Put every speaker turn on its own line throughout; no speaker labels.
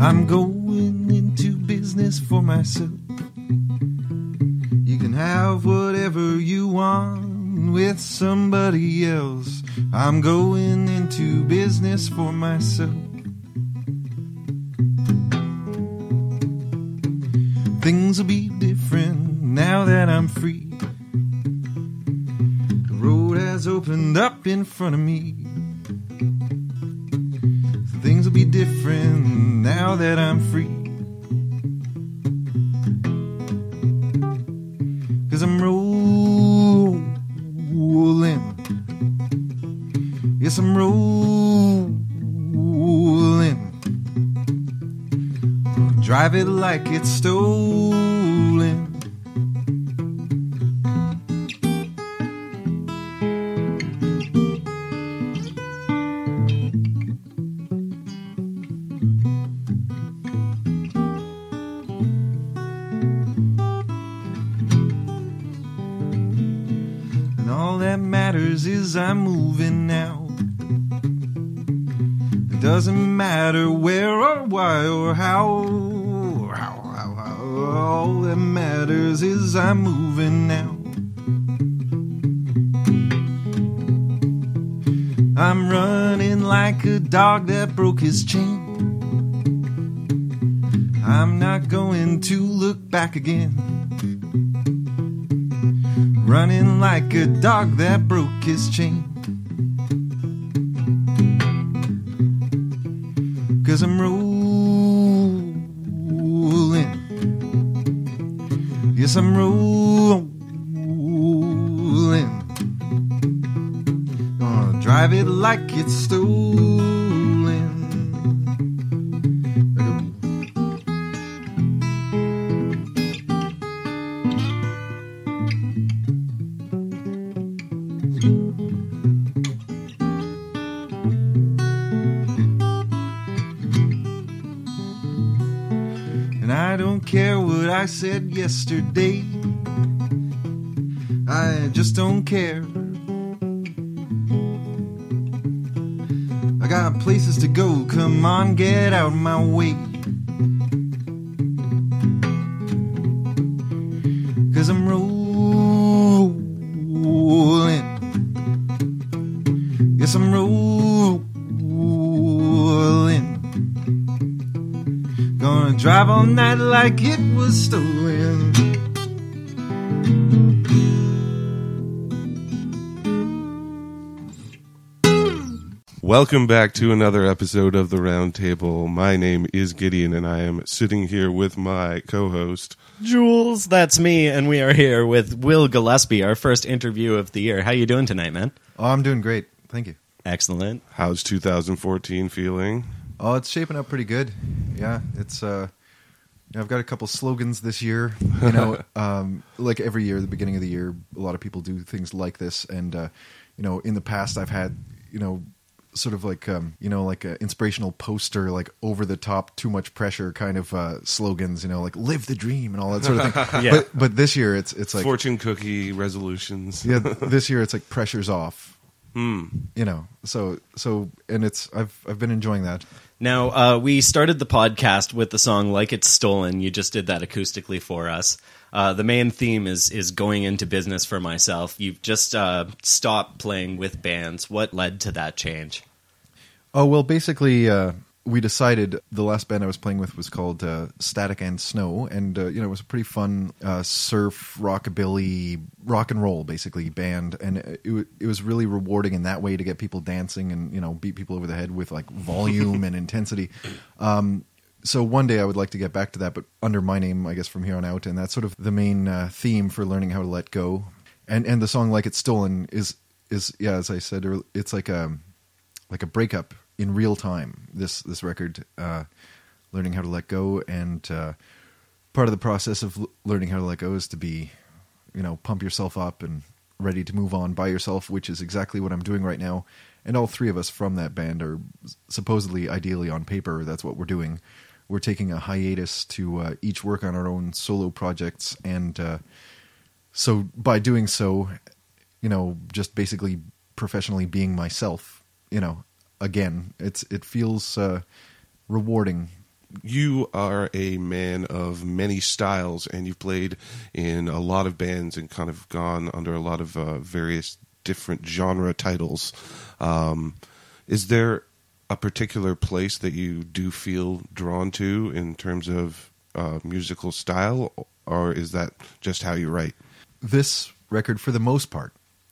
I'm going into business for myself. You can have whatever you want with somebody else. I'm going into business for myself. Things will be different now that I'm free. The road has opened up in front of me. Things will be different now that I'm free. 'Cause I'm rolling. Yes, I'm rolling. Drive it like it's stolen. And all that matters is I'm moving now. It doesn't matter where or why or how. All that matters is I'm moving now. I'm running like a dog that broke his chain. I'm not going to look back again. Running like a dog that broke his chain. 'Cause I'm rolling. Yes, I'm rolling. Gonna drive it like it's stolen. And I don't care what I said yesterday. I just don't care. I got places to go. Come on, get out of my way. 'Cause I'm rolling. Yes, I'm rolling. Gonna drive all night like it was stolen.
Welcome back to another episode of The Round Table. My name is Gideon, and I am sitting here with my co-host,
Jules, that's me, and we are here with Will Gillespie, our first interview of the year. How you doing tonight, man?
Oh, I'm doing great. Thank you.
Excellent.
How's 2014 feeling?
Oh, it's shaping up pretty good. Yeah, it's I've got a couple slogans this year. Like every year, at the beginning of the year, a lot of people do things like this. And in the past, I've had sort of like like an inspirational poster, like over the top, too much pressure kind of slogans. Like live the dream and all that sort of thing.
Yeah.
But this year, it's like
Fortune cookie resolutions.
yeah. This year, it's like pressure's off. So and I've been enjoying that.
Now, we started the podcast with the song Like It's Stolen. You just did that acoustically for us. The main theme is going into business for myself. You've just stopped playing with bands. What led to that change?
Oh, well, basically, we decided the last band I was playing with was called Static and Snow, and it was a pretty fun surf, rockabilly, rock and roll, basically, band, and it was really rewarding in that way to get people dancing and beat people over the head with like volume and intensity. So one day I would like to get back to that, but under my name, I guess, from here on out, and that's sort of the main theme for learning how to let go. And the song Like It's Stolen is yeah, as I said, it's like a breakup in real time. This record, learning how to let go, and part of the process of learning how to let go is to be, pump yourself up and ready to move on by yourself, which is exactly what I'm doing right now. And all three of us from that band are supposedly, ideally on paper, that's what we're doing. We're taking a hiatus to each work on our own solo projects, and so by doing so, just basically professionally being myself, again, it feels rewarding
you are a man of many styles, and you've played in a lot of bands and kind of gone under a lot of various different genre titles. Is there a particular place that you do feel drawn to in terms of musical style, or is that just how you write?
This record, for the most part,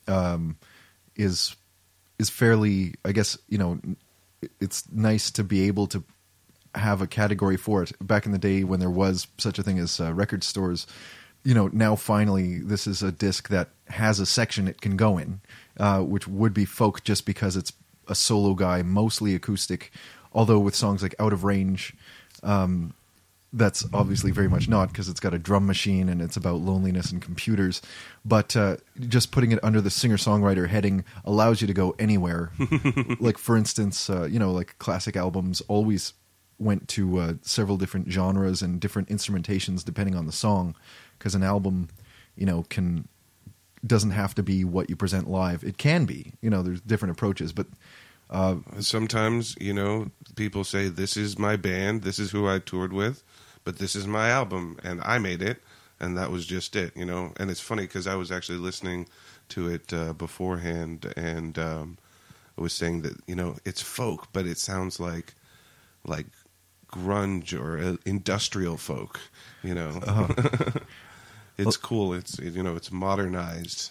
is fairly, I guess, it's nice to be able to have a category for it. Back in the day when there was such a thing as record stores, now finally this is a disc that has a section it can go in, which would be folk, just because it's a solo guy, mostly acoustic, although with songs like Out of Range, that's obviously very much not, because it's got a drum machine and it's about loneliness and computers. But just putting it under the singer-songwriter heading allows you to go anywhere. Like, for instance, like classic albums always went to several different genres and different instrumentations depending on the song, because an album, doesn't have to be what you present live. It can be, there's different approaches, but
sometimes, people say, this is my band, this is who I toured with, but this is my album, and I made it, and that was just it, And it's funny, because I was actually listening to it beforehand, and I was saying that, it's folk, but it sounds like grunge or industrial folk, It's cool. It's it's modernized.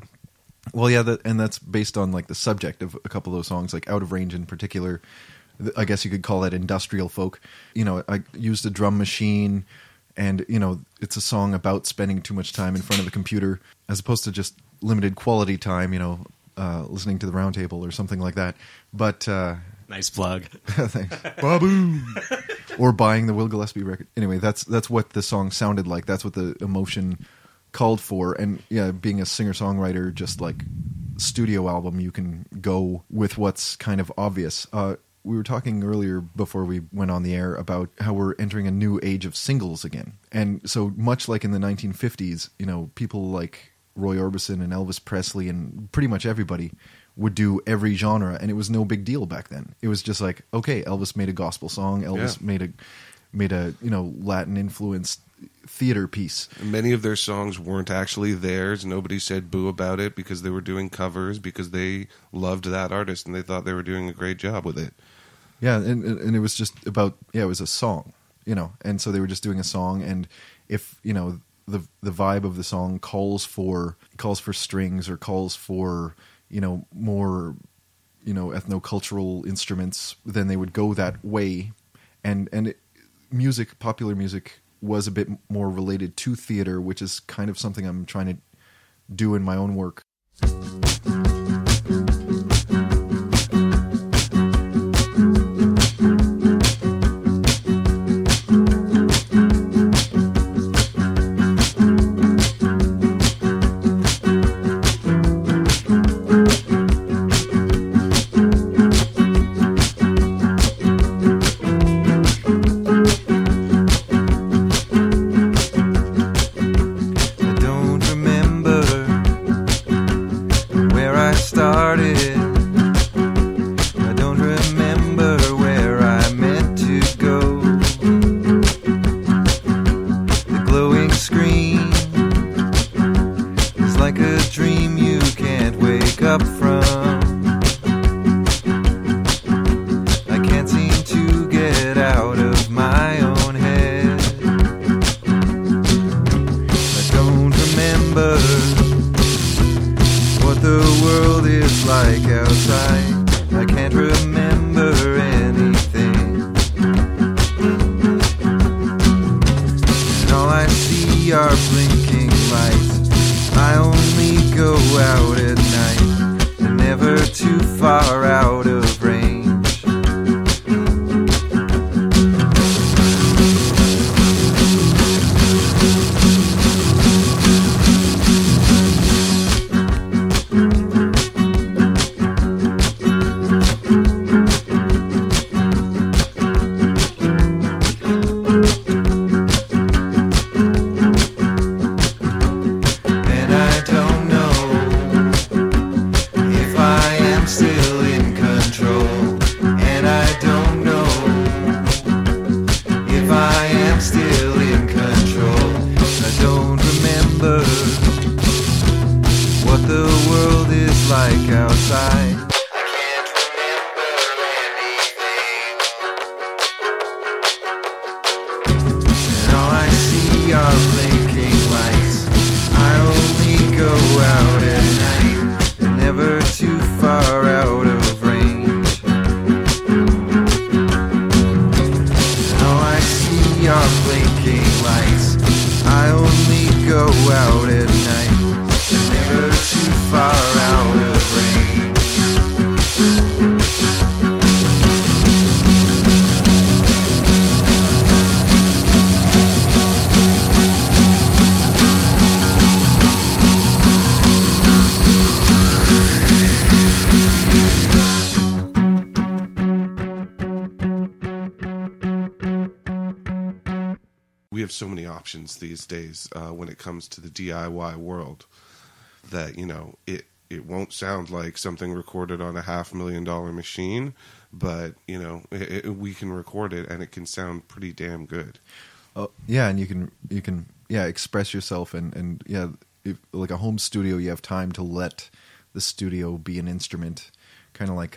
Well, yeah, and that's based on like the subject of a couple of those songs, like Out of Range in particular. I guess you could call that industrial folk. I used a drum machine, and it's a song about spending too much time in front of the computer as opposed to just limited quality time. Listening to the Round Table or something like that. But
nice plug.
Thanks, Babu. Or buying the Will Gillespie record. Anyway, that's what the song sounded like. That's what the emotion called for. And yeah, being a singer-songwriter, just like studio album, you can go with what's kind of obvious. We were talking earlier before we went on the air about how we're entering a new age of singles again. And so much like in the 1950s, people like Roy Orbison and Elvis Presley and pretty much everybody would do every genre, and it was no big deal back then. It was just like, okay, Elvis made a gospel song, Elvis made a Latin influenced theater piece.
Many of their songs weren't actually theirs. Nobody said boo about it, because they were doing covers, because they loved that artist and they thought they were doing a great job with it.
Yeah, and it was just about, it was a song, and so they were just doing a song, and if, the vibe of the song calls for strings or calls for, more, ethnocultural instruments, then they would go that way. And popular music was a bit more related to theater, which is kind of something I'm trying to do in my own work.
Still in control.
we have so many options these days when it comes to the DIY world that, you know, it won't sound like something recorded on a $500,000 machine, but, you know, we can record it and it can sound pretty damn good.
Yeah, and you can express yourself, and if, like a home studio, you have time to let the studio be an instrument, kind of like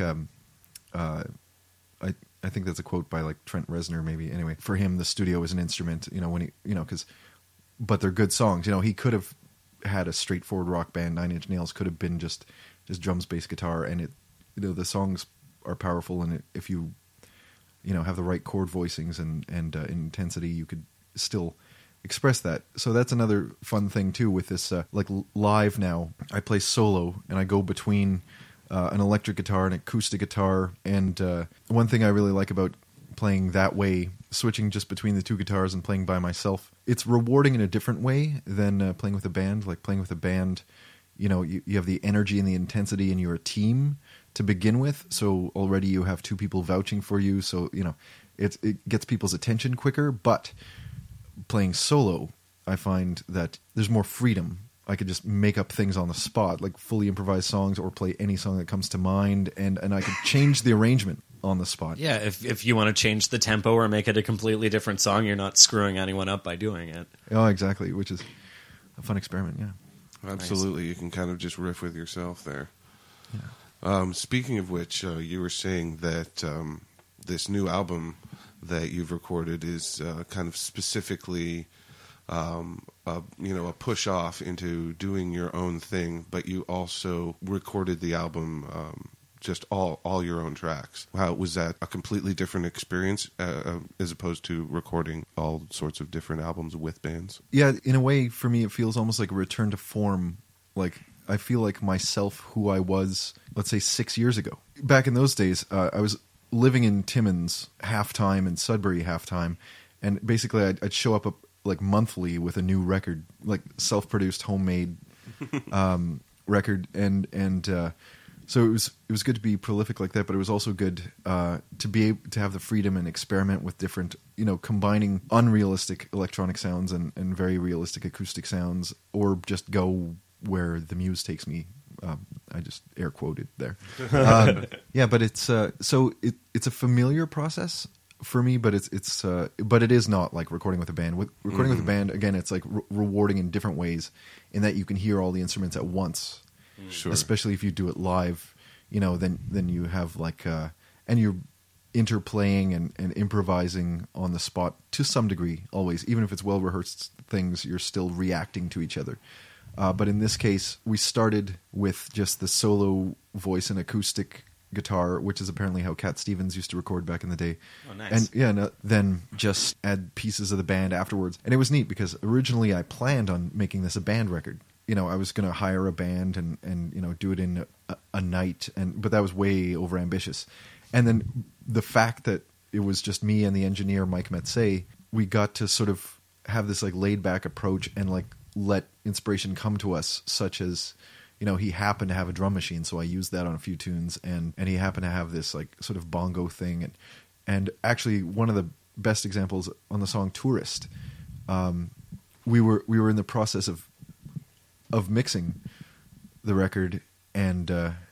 I think that's a quote by like Trent Reznor, maybe. Anyway, for him, the studio is an instrument, you know, when but they're good songs. You know, he could have had a straightforward rock band. Nine Inch Nails could have been just drums, bass, guitar, and the songs are powerful, and if you have the right chord voicings and intensity, you could still express that. So that's another fun thing too with this like live now. I play solo and I go between an electric guitar and acoustic guitar, and one thing I really like about playing that way, switching just between the two guitars and playing by myself, it's rewarding in a different way than playing with a band. Like playing with a band, you know, you have the energy and the intensity, and you're a team to begin with, so already you have two people vouching for you, so you know it gets people's attention quicker. But playing solo, I find that there's more freedom. I could just make up things on the spot, like fully improvised songs, or play any song that comes to mind, and I could change the arrangement on the spot.
Yeah, if you want to change the tempo or make it a completely different song, you're not screwing anyone up by doing it.
Oh, exactly, which is a fun experiment, yeah.
Absolutely, nice. You can kind of just riff with yourself there. Yeah. Speaking of which, you were saying that this new album that you've recorded is kind of specifically a push off into doing your own thing, but you also recorded the album just all your own tracks. How was that? A completely different experience as opposed to recording all sorts of different albums with bands?
Yeah, in a way, for me, it feels almost like a return to form. Like I feel like myself, who I was, let's say 6 years ago. Back in those days, I was living in Timmins half-time and Sudbury half-time, and basically I'd show up like monthly with a new record, like self-produced, homemade record, and so it was good to be prolific like that, but it was also good to be able to have the freedom and experiment with different, you know, combining unrealistic electronic sounds and very realistic acoustic sounds, or just go where the muse takes me. I just air quoted there. Yeah, but it's so it's a familiar process for me, but but it is not like recording with a band. With recording with a band, again, it's like rewarding in different ways, in that you can hear all the instruments at once.
Sure.
Especially if you do it live, you know, then you have like and you're interplaying and improvising on the spot to some degree. Always, even if it's well rehearsed things, you're still reacting to each other. But in this case, we started with just the solo voice and acoustic guitar, which is apparently how Cat Stevens used to record back in the day.
Oh, nice.
And then just add pieces of the band afterwards. And it was neat because originally I planned on making this a band record. You know, I was going to hire a band and you know, do it in a night, but that was way over ambitious. And then the fact that it was just me and the engineer Mike Metzay, we got to sort of have this like laid back approach and like let inspiration come to us, such as, you know, he happened to have a drum machine, so I used that on a few tunes, and he happened to have this like sort of bongo thing, and actually one of the best examples on the song Tourist, we were in the process of mixing the record, and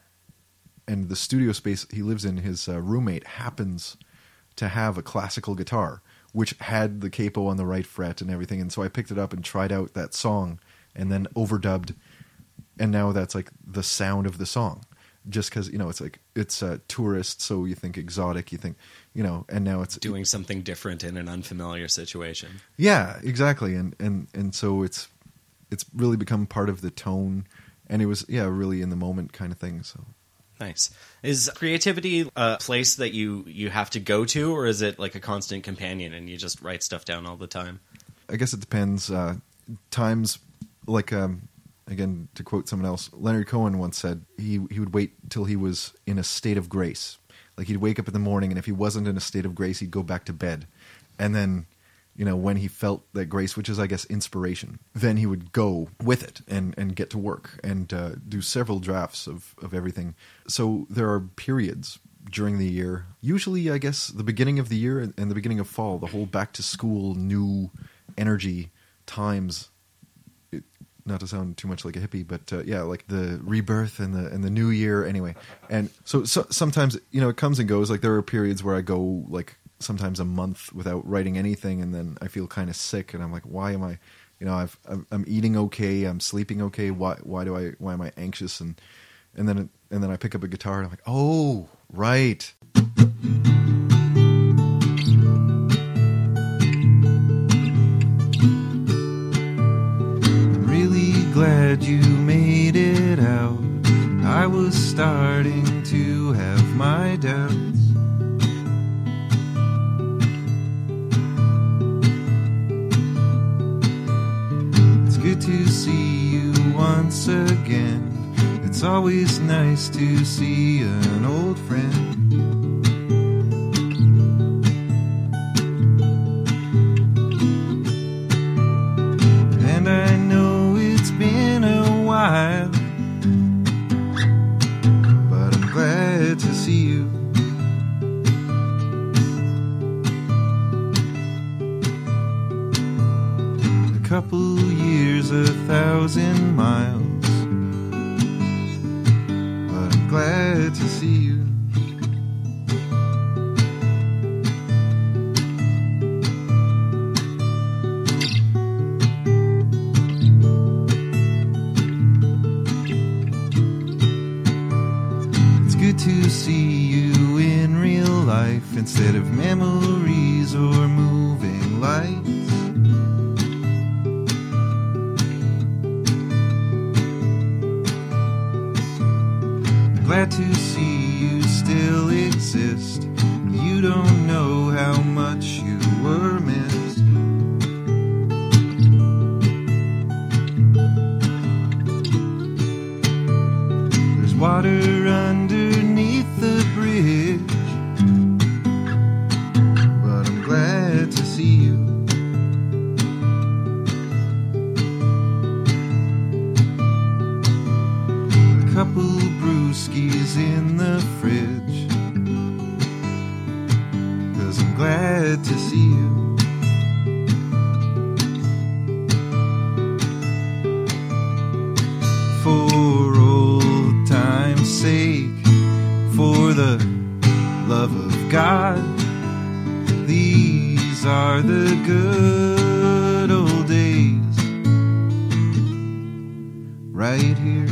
the studio space he lives in, his roommate happens to have a classical guitar which had the capo on the right fret and everything, and so I picked it up and tried out that song and then overdubbed, and now that's like the sound of the song, just because, you know, it's like it's a Tourist, so you think exotic, you think, you know, and now it's
doing something different in an unfamiliar situation.
Yeah, exactly, and so it's really become part of the tone, and it was really in the moment kind of thing. So
nice. Is creativity a place that you have to go to, or is it like a constant companion and you just write stuff down all the time?
I guess it depends. Times like again, to quote someone else, Leonard Cohen once said he would wait till he was in a state of grace. Like he'd wake up in the morning, and if he wasn't in a state of grace, he'd go back to bed, and then, you know, when he felt that grace, which is, I guess, inspiration, then he would go with it and get to work and do several drafts of everything. So there are periods during the year, usually, I guess, the beginning of the year and the beginning of fall, the whole back to school new energy times. Not to sound too much like a hippie, but yeah, like the rebirth and the new year anyway. And so sometimes, you know, it comes and goes. Like there are periods where I go like sometimes a month without writing anything, and then I feel kind of sick, and I'm like, why am I, you know, I'm eating okay, I'm sleeping okay. Why am I anxious? And then I pick up a guitar and I'm like, oh, right.
Glad you made it out. I was starting to have my doubts. It's good to see you once again. It's always nice to see an old friend. And I know been a while, but I'm glad to see you. A couple years, 1,000 miles, but I'm glad to see you. To see you in real life instead of memories or moving lights. Glad to see you still exist. You don't know how much you were missed. There's water underneath the bridge, but I'm glad to see you. A couple brewskis in the fridge, 'cause I'm glad to see you. For old time's sake, for the love of God, these are the good old days, right here.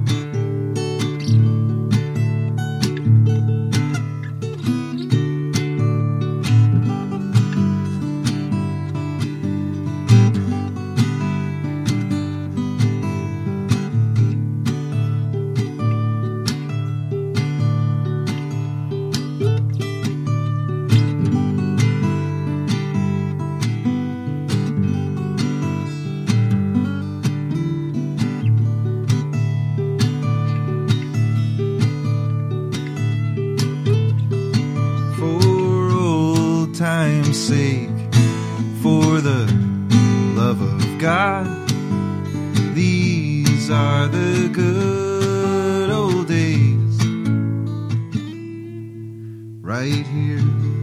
Time's sake, for the love of God, these are the good old days, right here.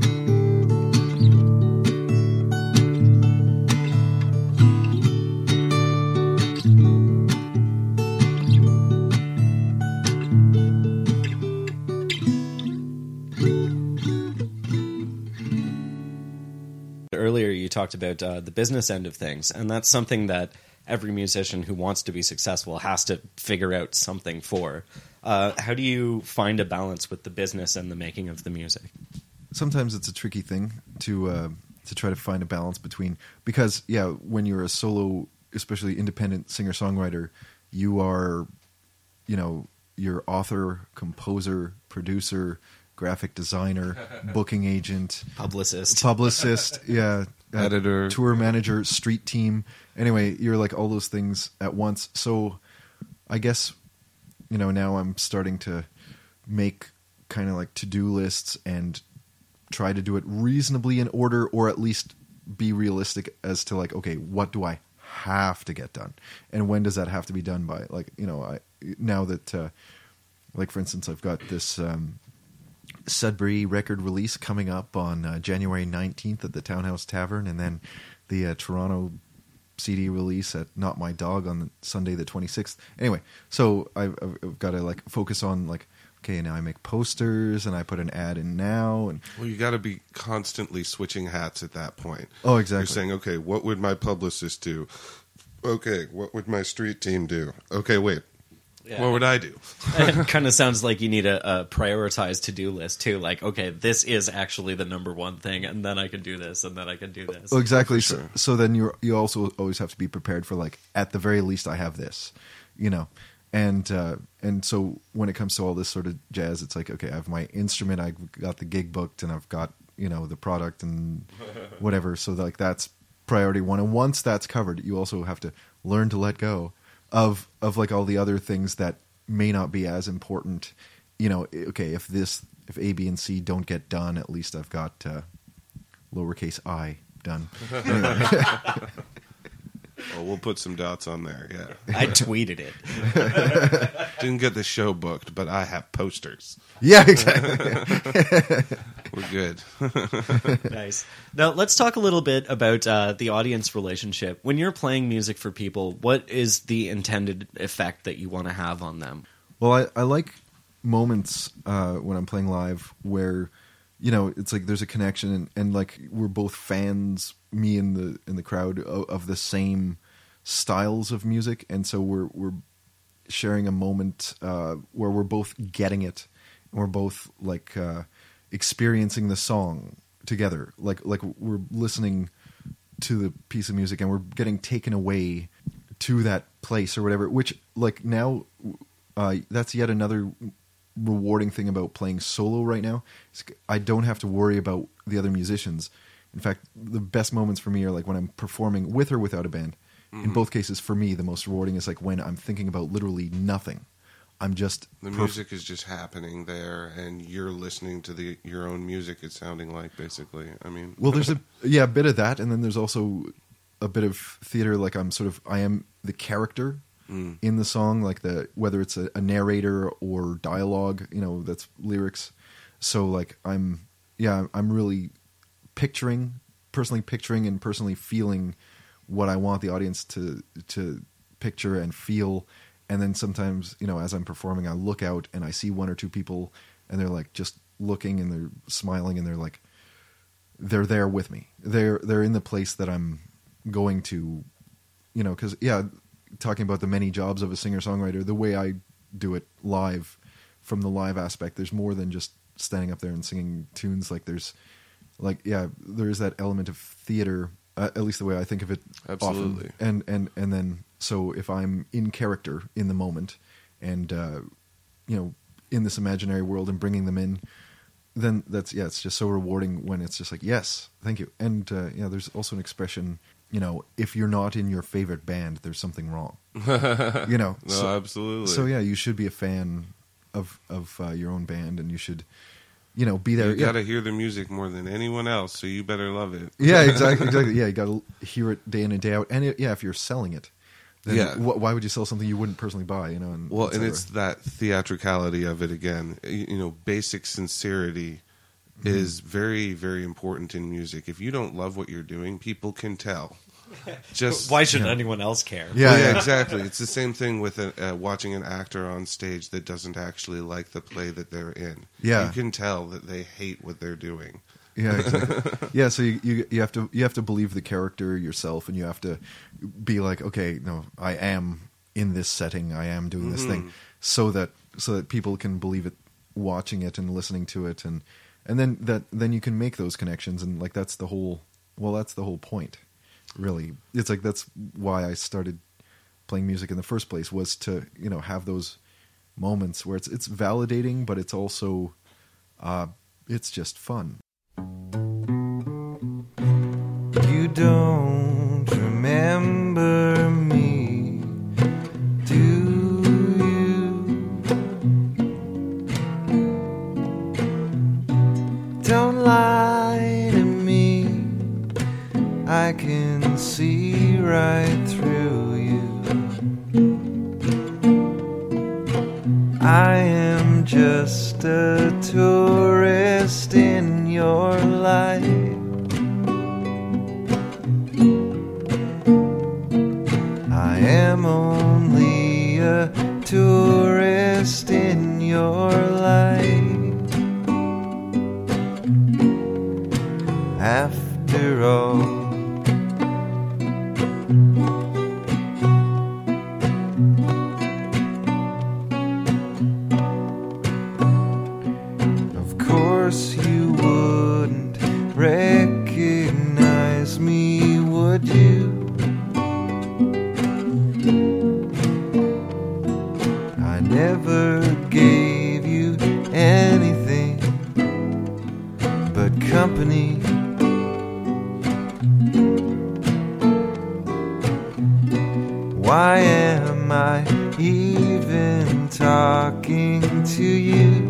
Earlier you talked about the business end of things, and that's something that every musician who wants to be successful has to figure out something for. How do you find a balance with the business and the making of the music?
Sometimes it's a tricky thing to try to find a balance between, because yeah, when you're a solo, especially independent singer-songwriter, you are, you know, you're author, composer, producer, graphic designer, booking agent, publicist, yeah,
editor,
tour manager, street team. Anyway, you're like all those things at once. So I guess, you know, now I'm starting to make kind of like to-do lists and try to do it reasonably in order, or at least be realistic as to like, okay, what do I have to get done? And when does that have to be done by? Like, you know, now that, like for instance, I've got this, Sudbury record release coming up on January 19th at the Townhouse Tavern, and then the Toronto CD release at Not My Dog on Sunday the 26th. Anyway, so I've got to like focus on like, okay, now I make posters and I put an ad in now. And
Well, you got to be constantly switching hats at that point.
oh, exactly.
You're saying, okay, what would my publicist do? Okay, what would my street team do? Okay, wait, what would I do?
It kind of sounds like you need a prioritized to-do list too. Like, okay, this is actually the number one thing, and then I can do this, and then I can do this.
Oh, exactly.
For sure.
So then you also always have to be prepared for like, at the very least, I have this, you know. And so when it comes to all this sort of jazz, it's like, okay, I have my instrument, I've got the gig booked, and I've got, you know, the product and whatever. So like that's priority one. And once that's covered, you also have to learn to let go of like all the other things that may not be as important. You know, okay, if A, B, and C don't get done, at least I've got lowercase I done. Anyway.
Oh, we'll put some dots on there, yeah.
I tweeted it.
Didn't get the show booked, but I have posters.
Yeah, exactly.
We're good.
Nice. Now, let's talk a little bit about the audience relationship. When you're playing music for people, what is the intended effect that you want to have on them?
Well, I like moments when I'm playing live where, you know, it's like there's a connection and like we're both fans, me and the crowd of the same styles of music, and so we're sharing a moment where we're both getting it, and we're both like experiencing the song together, like we're listening to the piece of music and we're getting taken away to that place or whatever. Which like now that's yet another rewarding thing about playing solo right now. I don't have to worry about the other musicians. In fact, the best moments for me are like when I'm performing with or without a band. Mm-hmm. In both cases, for me, the most rewarding is like when I'm thinking about literally nothing. I'm just
the music is just happening there, and you're listening to your own music. It's sounding like basically. I mean,
well, there's a bit of that, and then there's also a bit of theater. Like I am the character in the song, like whether it's a narrator or dialogue, you know, that's lyrics. So like I'm really personally picturing and personally feeling what I want the audience to picture and feel. And then sometimes, you know, as I'm performing, I look out and I see one or two people and they're like just looking and they're smiling and they're there with me. They're in the place that I'm going to, you know, because talking about the many jobs of a singer-songwriter, the way I do it live, from the live aspect, there's more than just standing up there and singing tunes. Like there is that element of theater, at least the way I think of it.
Absolutely.
Often. And then, so if I'm in character in the moment and, you know, in this imaginary world and bringing them in, then it's just so rewarding when it's just like, yes, thank you. And, there's also an expression, you know, if you're not in your favorite band, there's something wrong. You know?
No, absolutely.
So yeah, you should be a fan of your own band, and you should, you know, be there.
You got to hear the music more than anyone else, so you better love it.
Yeah, exactly. Yeah, you got to hear it day in and day out. And if you're selling it, then why would you sell something you wouldn't personally buy? You know,
and it's that theatricality of it again. You know, basic sincerity is very, very important in music. If you don't love what you're doing, people can tell. Just
why should anyone else care?
Yeah,
exactly. It's the same thing with watching an actor on stage that doesn't actually like the play that they're in.
Yeah,
you can tell that they hate what they're doing.
Yeah, exactly. Yeah, so you have to believe the character yourself, and you have to be like, okay, no, I am in this setting, I am doing this thing, so that people can believe it, watching it and listening to it, and then you can make those connections, and like that's the whole point. Really, it's like that's why I started playing music in the first place, was to, you know, have those moments where it's validating, but it's also it's just fun.
You don't remember me, do you? Don't lie to me, I can see right through you. I am just a tourist in your life. after all. Of course you wouldn't recognize me, would you? I never gave you anything but company. Why am I even talking to you?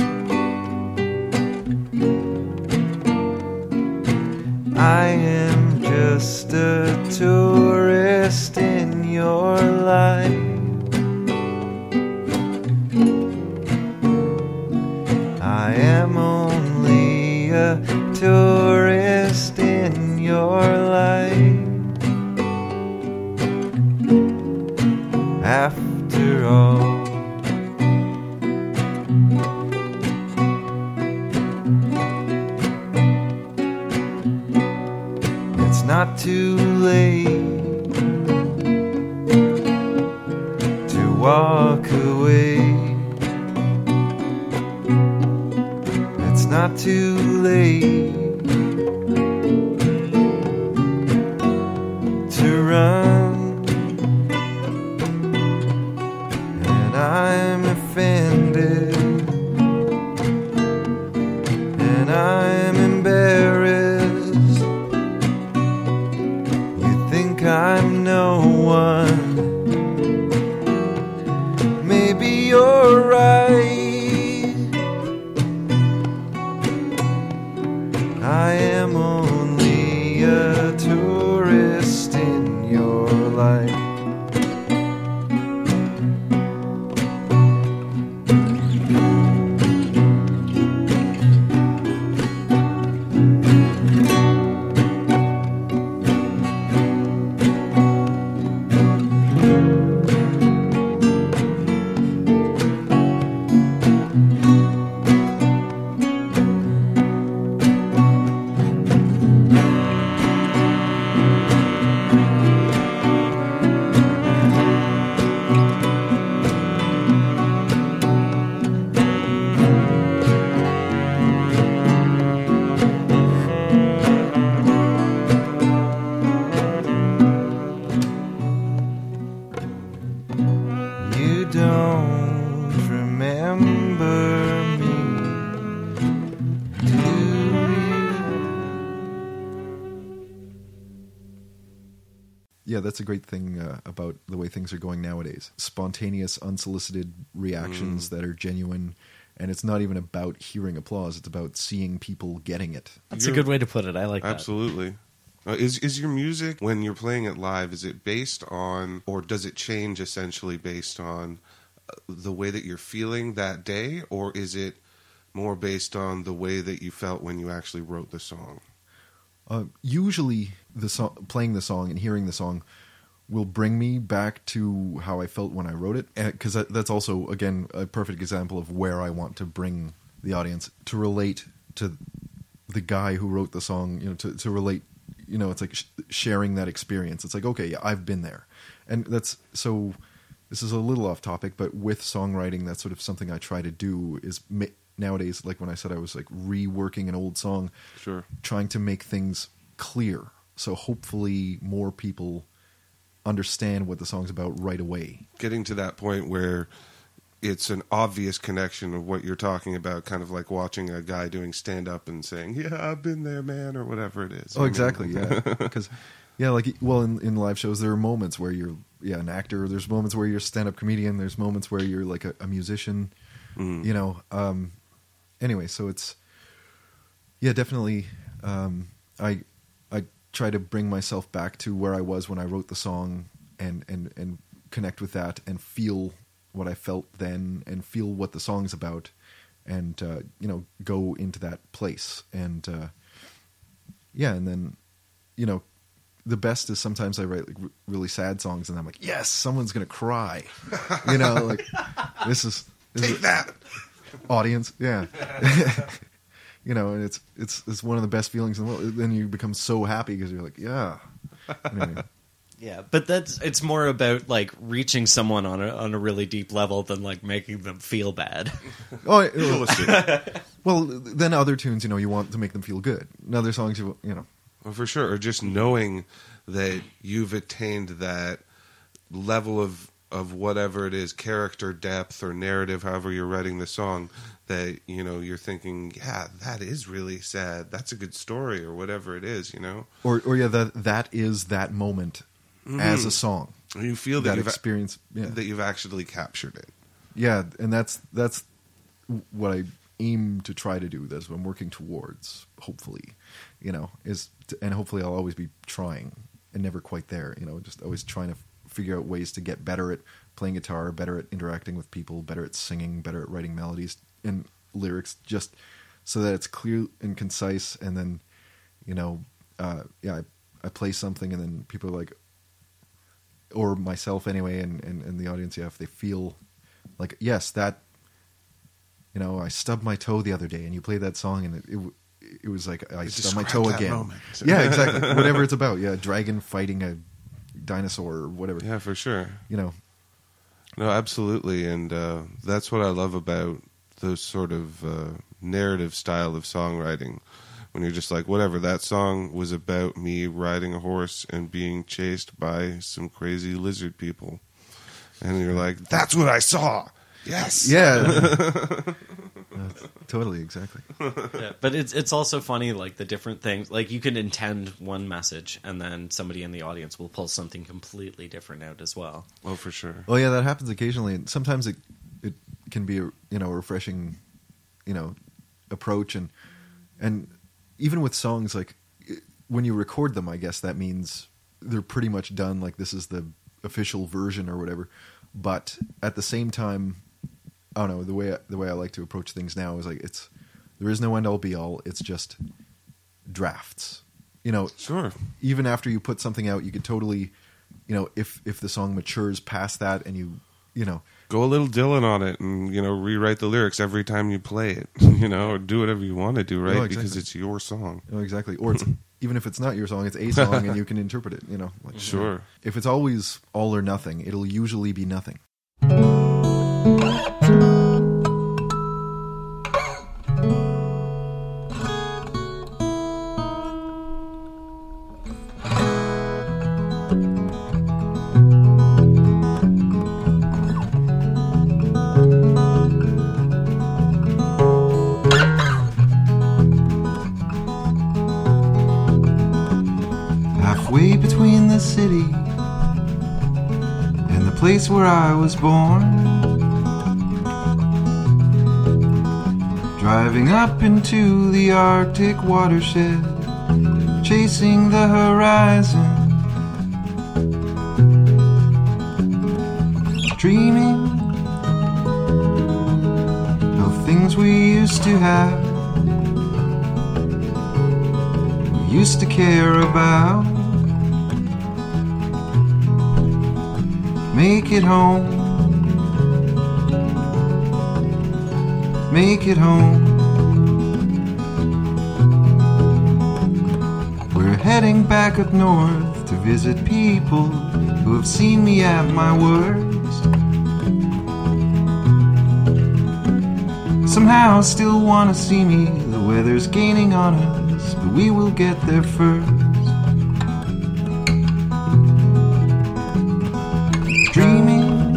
I am just a tourist in your life. I am only a tourist in your life. After all, it's not too late to walk away. It's not too late to run. And I'm offended, and I'm embarrassed. You think I'm no one. Maybe you're right. I am only a tourist in your life. You don't remember me, do
Yeah, that's a great thing about the way things are going nowadays. Spontaneous, unsolicited reactions that are genuine, and it's not even about hearing applause. It's about seeing people getting it.
That's a good way to put it. I like that.
Absolutely. Is your music, when you're playing it live, is it based on, or does it change essentially based on the way that you're feeling that day, or is it more based on the way that you felt when you actually wrote the song?
Usually, playing the song and hearing the song will bring me back to how I felt when I wrote it, because that's also, again, a perfect example of where I want to bring the audience to relate to the guy who wrote the song. You know, to relate. You know, it's like sharing that experience. It's like, okay, yeah, I've been there, and that's so. This is a little off topic, but with songwriting, that's sort of something I try to do. Is nowadays, like when I said I was like reworking an old song,
Sure.
trying to make things clear. So hopefully more people understand what the song's about right away.
Getting to that point where it's an obvious connection of what you're talking about, kind of like watching a guy doing stand-up and saying, yeah, I've been there, man, or whatever it is.
Oh, exactly, yeah. Because, yeah, like, well, in live shows, there are moments where you're, an actor. There's moments where you're a stand-up comedian. There's moments where you're, like, a musician, you know. Anyway, so it's, yeah, definitely, I try to bring myself back to where I was when I wrote the song and connect with that and feel what I felt then and feel what the song's about and, go into that place. And, and then, the best is sometimes I write like really sad songs and I'm like, yes, someone's going to cry, like this is
Take that!
audience. Yeah. you know, and it's one of the best feelings in the world. Then you become so happy because you're like, yeah. Anyway.
Yeah, but it's more about like reaching someone on a really deep level than like making them feel bad.
Oh, well, then other tunes, you know, you want to make them feel good. And other songs, you know.
Well, for sure. Or just knowing that you've attained that level of whatever it is, character depth or narrative, however you're writing the song, that, you know, you're thinking, yeah, that is really sad. That's a good story, or whatever it is, you know?
Or yeah, that is that moment as a song.
You feel
that
you've
experience,
that you've actually captured it.
Yeah, and that's what I aim to try to do. That's what I'm working towards, hopefully, you know, and hopefully I'll always be trying and never quite there, you know, just always trying to figure out ways to get better at playing guitar, better at interacting with people, better at singing, better at writing melodies and lyrics, just so that it's clear and concise. And then, you know, I play something and then people are like, or myself anyway, and the audience, yeah, if they feel like, yes, that, you know, I stubbed my toe the other day, and you played that song, and it was like I stubbed my toe again.
Moment.
Yeah, exactly. Whatever it's about. Yeah, dragon fighting a dinosaur or whatever.
Yeah, for sure.
You know.
No, absolutely, and that's what I love about those sort of narrative style of songwriting. When you're just like, whatever, that song was about me riding a horse and being chased by some crazy lizard people. And you're like, that's what I saw. Yes.
Yeah. Totally, exactly.
Yeah, but it's also funny, like the different things. Like you can intend one message, and then somebody in the audience will pull something completely different out as well.
Oh, for sure.
Well, yeah, that happens occasionally. And sometimes it can be a, you know, refreshing, you know, approach. And even with songs, like when you record them, I guess that means they're pretty much done. Like this is the official version or whatever. But at the same time, I don't know, the way I like to approach things now is like there is no end all be all. It's just drafts. You know,
sure.
Even after you put something out, you could totally, you know, if the song matures past that and you know,
go a little Dylan on it and, you know, rewrite the lyrics every time you play it, you know, or do whatever you want to do, right?
Oh, exactly.
Because it's your song.
Oh, exactly. Or it's even if it's not your song, it's a song and you can interpret it, you know. Like,
sure.
You know, if it's always all or nothing, it'll usually be nothing.
Halfway between the city and the place where I was born, driving up into the Arctic watershed, chasing the horizon, dreaming of things we used to have, we used to care about. Make it home, make it home. We're heading back up north to visit people who have seen me at my worst. Somehow still want to see me. The weather's gaining on us, but we will get there first. Dreaming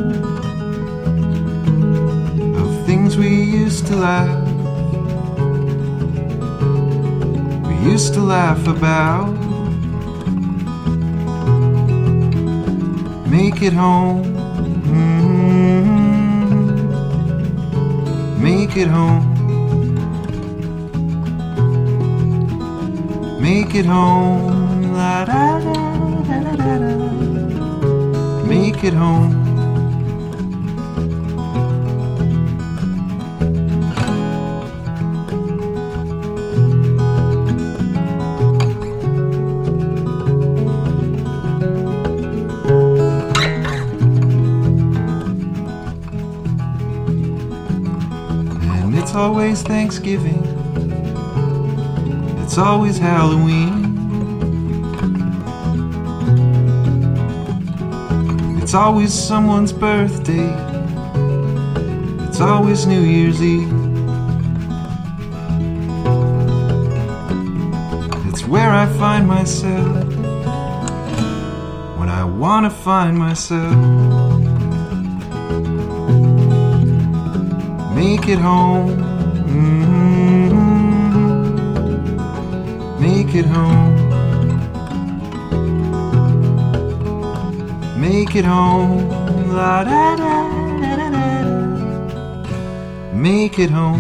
of things we used to laugh, we used to laugh about. Make it home, make it home, make it home, la da da da da da. Make it home. And it's always Thanksgiving It's always Halloween. It's always someone's birthday. It's always New Year's Eve. It's where I find myself when I want to find myself. Make it home. Make it home. Make it home. La da da da da da. Make it home.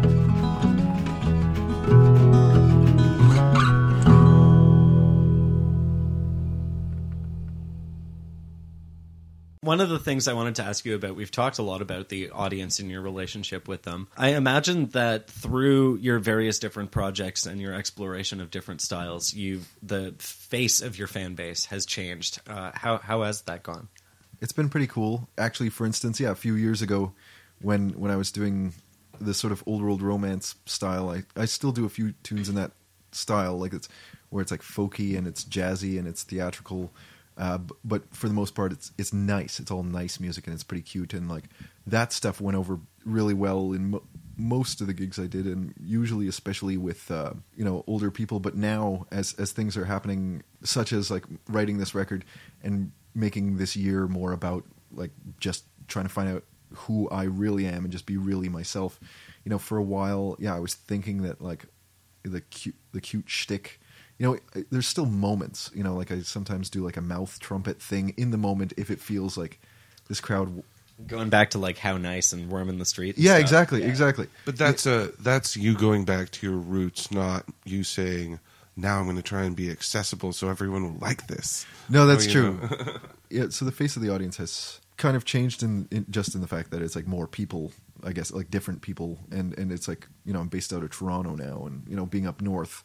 One of the things I wanted to ask you about, we've talked a lot about the audience and your relationship with them. I imagine that through your various different projects and your exploration of different styles, the face of your fan base has changed. How has that gone?
It's been pretty cool. Actually, for instance, a few years ago when I was doing this sort of old world romance style, I still do a few tunes in that style, like where it's like folky and it's jazzy and it's theatrical. But for the most part, it's nice. It's all nice music and it's pretty cute. And like that stuff went over really well in most of the gigs I did, and usually, especially with older people. But now, as things are happening, such as like writing this record and making this year more about like just trying to find out who I really am and just be really myself. For a while, I was thinking that like the cute shtick. There's still moments, like I sometimes do like a mouth trumpet thing in the moment if it feels like this crowd.
Going back to like How Nice and Worm in the Street.
Yeah,
stuff.
Exactly.
But that's you going back to your roots, not you saying, now I'm going to try and be accessible so everyone will like this.
No, that's true. Yeah, so the face of the audience has kind of changed in just in the fact that it's like more people, I guess, like different people. And it's like, I'm based out of Toronto now and, being up north.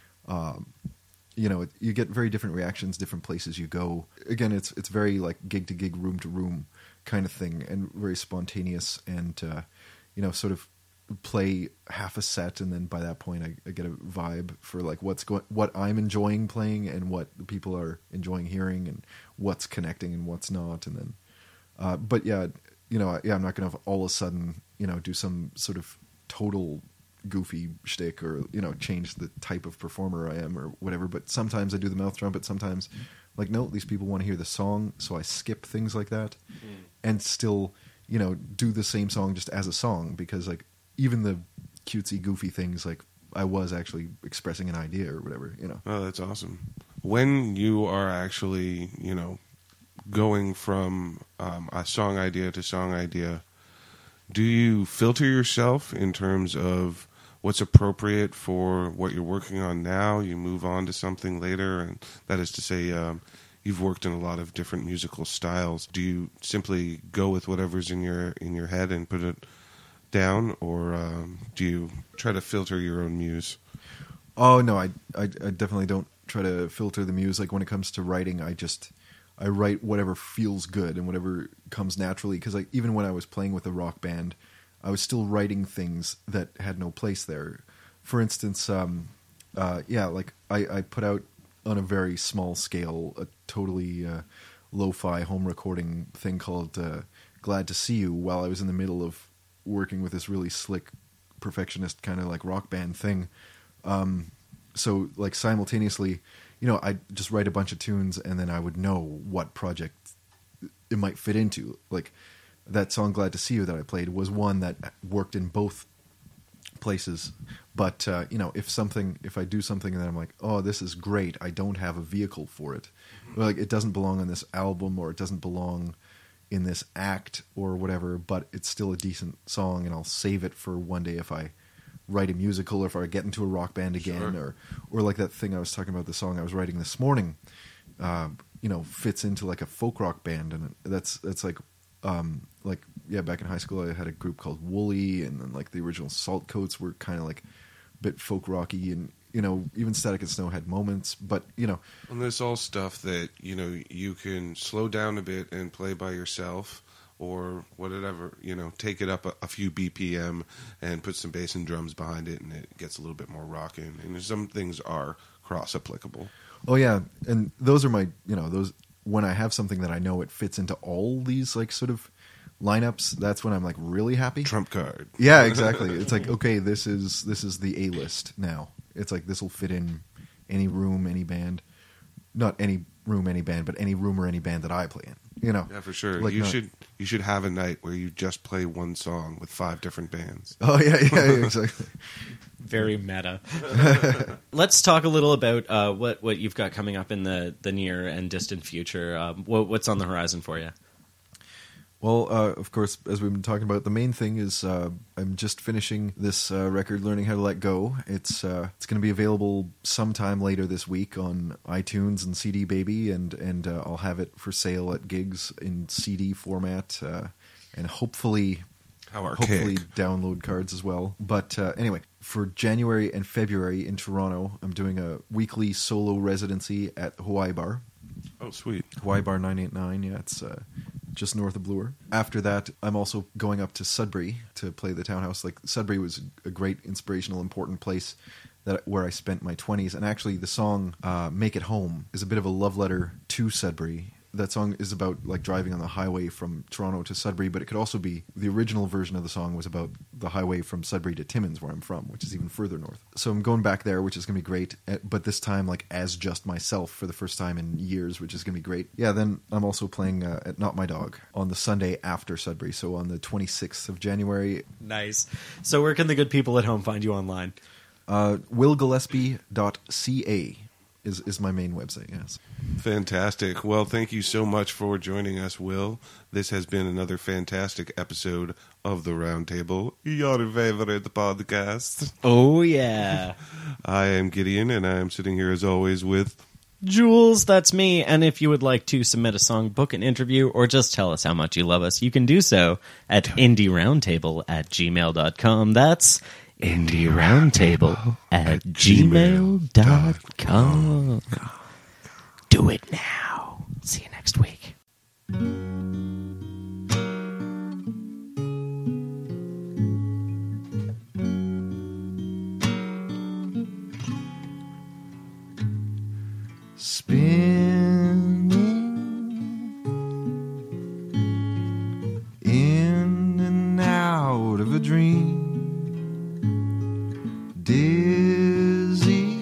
You get very different reactions, different places you go. Again, it's very like gig to gig, room to room kind of thing, and very spontaneous. And sort of play half a set, and then by that point, I get a vibe for like what I'm enjoying playing, and what the people are enjoying hearing, and what's connecting and what's not. And then, I'm not going to all of a sudden do some sort of total goofy shtick or change the type of performer I am or whatever, but sometimes I do the mouth trumpet, sometimes like no, these people want to hear the song, so I skip things like that and still do the same song just as a song, because like even the cutesy goofy things, like I was actually expressing an idea or whatever.
Oh, that's awesome. When you are actually going from a song idea to song idea, do you filter yourself in terms of what's appropriate for what you're working on now? You move on to something later, and that is to say, you've worked in a lot of different musical styles. Do you simply go with whatever's in your head and put it down, or do you try to filter your own muse?
Oh no, I definitely don't try to filter the muse. Like when it comes to writing, I write whatever feels good and whatever comes naturally. Because like even when I was playing with a rock band, I was still writing things that had no place there. For instance, like I put out on a very small scale a totally lo-fi home recording thing called Glad to See You while I was in the middle of working with this really slick perfectionist kind of like rock band thing. So like simultaneously, I'd just write a bunch of tunes and then I would know what project it might fit into. Like that song Glad to See You that I played was one that worked in both places. But, if I do something and then I'm like, oh, this is great, I don't have a vehicle for it. Like it doesn't belong on this album, or it doesn't belong in this act or whatever, but it's still a decent song and I'll save it for one day if I write a musical or if I get into a rock band again. Sure. Or like that thing I was talking about, the song I was writing this morning, fits into like a folk rock band. And that's like, back in high school I had a group called Woolly, and then like the original Saltcoats were kind of like a bit folk rocky, and even Static and Snow had moments, but and
there's all stuff that you can slow down a bit and play by yourself, or whatever, take it up a few BPM and put some bass and drums behind it, and it gets a little bit more rocking. And some things are cross-applicable.
Oh yeah, and those are my, those when I have something that I know it fits into all these like sort of lineups, that's when I'm like really happy.
Trump card.
Yeah, exactly. It's like, okay, this is the A list now. It's like this will fit in any room, any band. Not any room, any band, but any room or any band that I play in.
Yeah, for sure.
Like
you should have a night where you just play one song with 5 different bands.
Oh yeah, exactly.
Very meta. Let's talk a little about what you've got coming up in the near and distant future. What's on the horizon for you?
Well, of course, as we've been talking about, the main thing is I'm just finishing this record, Learning How to Let Go. It's going to be available sometime later this week on iTunes and CD Baby, and I'll have it for sale at gigs in CD format, and hopefully download cards as well. But anyway, for January and February in Toronto, I'm doing a weekly solo residency at Hawaii Bar.
Oh, sweet.
Hawaii Bar 989, yeah, it's just north of Bloor. After that, I'm also going up to Sudbury to play the Townhouse. Like, Sudbury was a great, inspirational, important place where I spent my 20s. And actually, the song Make It Home is a bit of a love letter to Sudbury. That song is about like driving on the highway from Toronto to Sudbury, but it could also be, the original version of the song was about the highway from Sudbury to Timmins, where I'm from, which is even further north. So I'm going back there, which is going to be great, but this time like as just myself for the first time in years, which is going to be great. Yeah, then I'm also playing at Not My Dog on the Sunday after Sudbury, so on the 26th of January.
Nice. So where can the good people at home find you online?
willgillespie.ca is my main website, yes.
Fantastic. Well, thank you so much for joining us, Will. This has been another fantastic episode of The Roundtable, your favorite podcast.
Oh, yeah.
I am Gideon, and I am sitting here as always with...
Jules, that's me. And if you would like to submit a song, book an interview, or just tell us how much you love us, you can do so at indieroundtable@gmail.com. That's indieroundtable@gmail.com. Do it now. See you next week.
Spinning in and out of a dream, dizzy,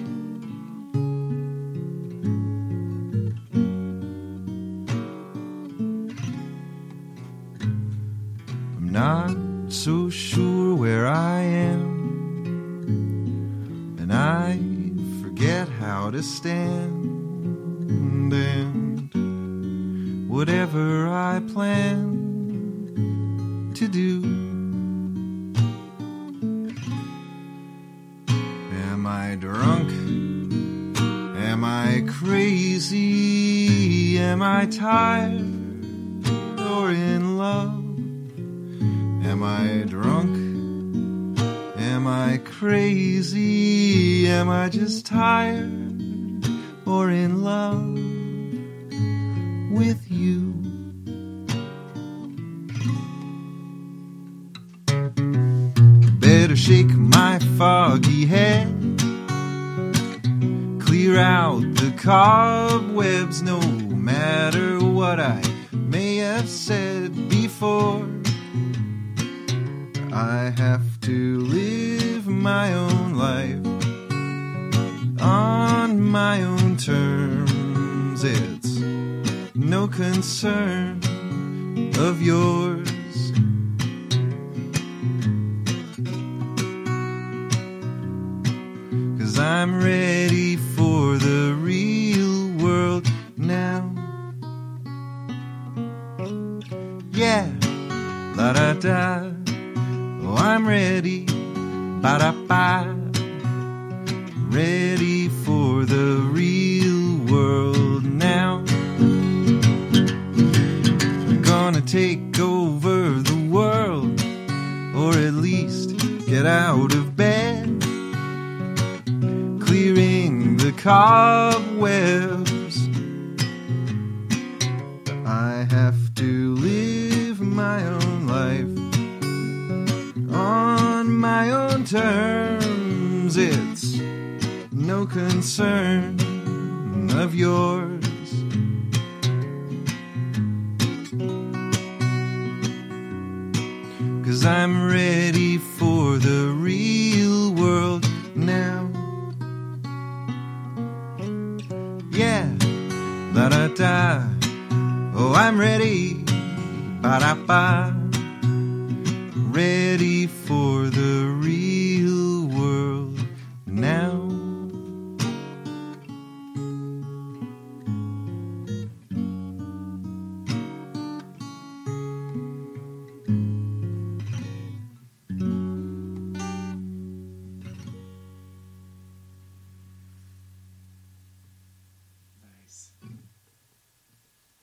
I'm not so sure where I am, and I forget how to stand, and whatever I plan to do, am I drunk? Am I crazy? Am I tired or in love? Am I drunk? Am I crazy? Am I just tired or in love with you? Better shake my foggy head, clear out the cobwebs, no matter what I may have said before. I have to live my own life on my own terms. It's no concern of yours. 'Cause I'm ready for the real world now. Yeah, la da da. Oh, I'm ready, ba da ba. Ready for the real world now. I'm gonna take over the world, or at least get out of bed, clearing the cobwebs. I have to live my no concern of yours. 'Cause I'm ready for the real world now. Yeah, da-da-da. Oh, I'm ready. Ba-da-ba.